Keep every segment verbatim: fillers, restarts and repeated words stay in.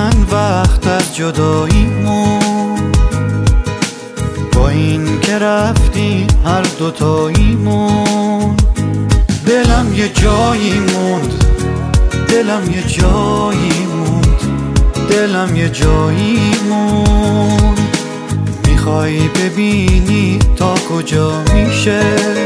چند وقت از جداییمون، با این که رفتی هر دوتاییمون. دلم یه جایی موند، دلم یه جایی موند، دلم یه جایی موند. میخوای ببینی تا کجا میشه،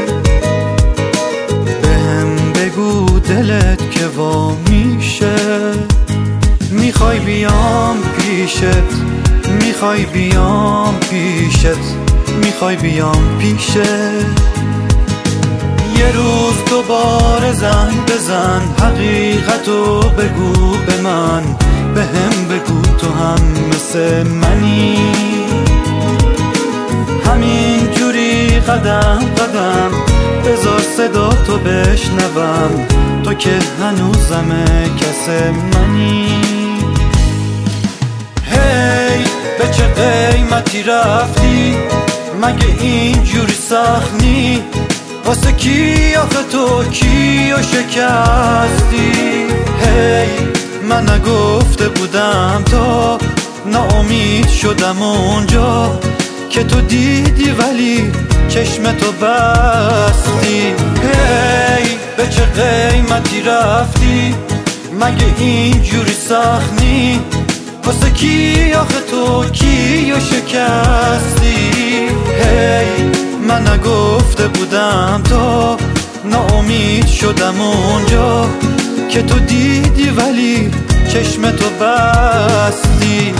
بهم بگو دلت که وا میشه. میخوای بیام پیشت، میخوای بیام پیشت، میخوای بیام پیشت. یه روز دوباره زنگ بزن، حقیقتو بگو به من، بهم بگو تو هم مثل منی. همین جوری قدم قدم بذار صدا تو بشنوم، تو که هنوزمه کس منی. هی به چه قیمتی رفتی، مگه این جوری سخت نی؟ واسه کی آخه تو کیو شکستی؟ هی من نگفته بودم تا ناامید شدم اونجا که تو دیدی ولی چشم تو بستی. هی به چه قیمتی رفتی، مگه این جوری سخت نی؟ واسه کی آخه تو کیو شکستی؟ هی من نگفته بودم تا ناامید شدم اونجا که تو دیدی ولی چشم تو بستی.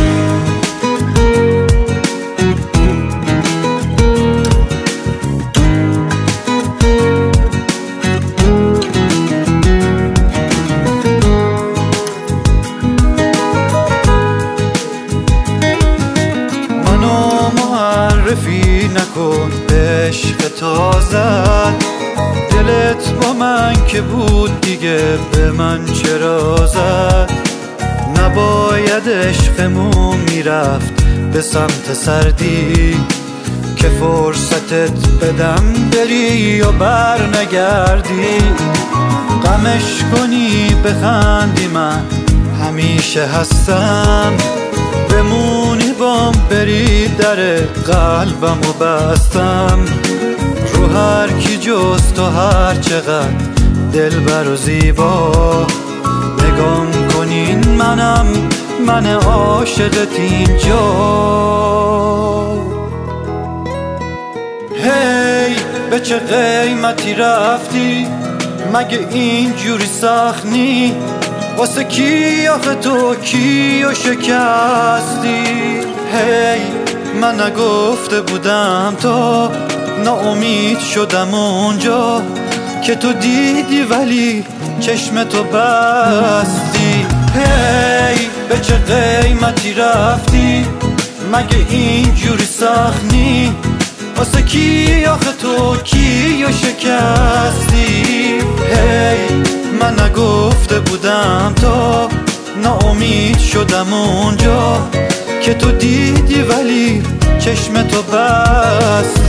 معرفی نکن عشق تازد، دلت با من که بود دیگه به من چرا زد؟ نباید عشقمون میرفت به سمت سردی، که فرصتت بدم بری و بر نگردی. غمش کنی بخندی من همیشه هستم، بمونی بام بری در قلبم و بستم. رو هر کی جز تو هر چقدر دلبر و زیبا، نگام کنین منم من عاشقت اینجا. هی به چه قیمتی رفتی، مگه این جوری سخت نی؟ واسه کی آخه تو کیو شکستی؟ هی من نگفته بودم تا ناامید شدم اونجا که تو دیدی ولی چشم تو بستی. هی به چه قیمتی رفتی، مگه این جوری سخت نی؟ واسه کی آخه تو کیو شکستی؟ هی من نگفته بودم تا ناامید شدم اونجا که تو دیدی ولی چشم تو بستی.